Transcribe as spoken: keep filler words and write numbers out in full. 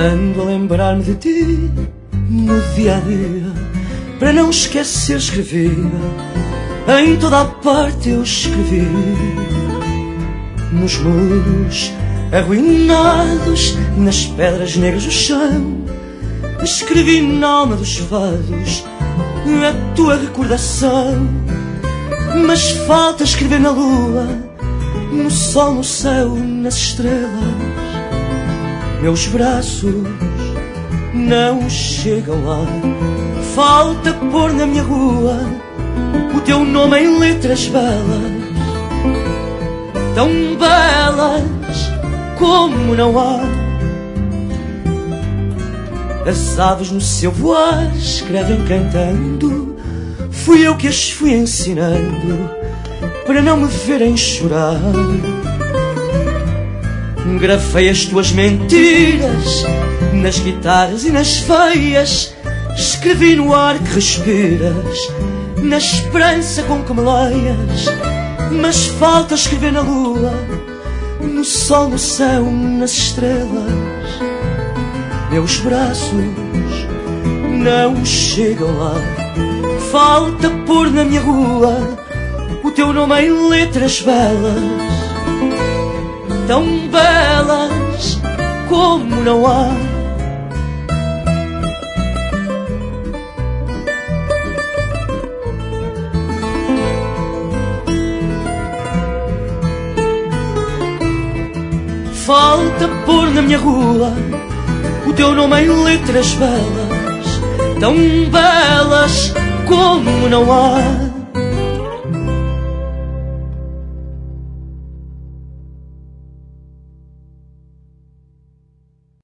ando a lembrar-me de ti no dia a dia. Para não esquecer escrevia, em toda a parte eu escrevi. Nos muros arruinados, nas pedras negras do chão, escrevi na alma dos fados a tua recordação. Mas falta escrever na lua, no sol, no céu, nas estrelas. Meus braços não chegam lá. Falta pôr na minha rua o teu nome em letras belas, tão belas como não há. As aves no seu voar escrevem cantando, fui eu que as fui ensinando para não me verem chorar. Grafei as tuas mentiras nas guitarras e nas veias, escrevi no ar que respiras, na esperança com que me leias. Mas falta escrever na lua, no sol, no céu, nas estrelas. Meus braços não chegam lá. Falta pôr na minha rua o teu nome em letras belas, tão belas como não há. Falta pôr na minha rua o teu nome em letras belas, tão belas como não há.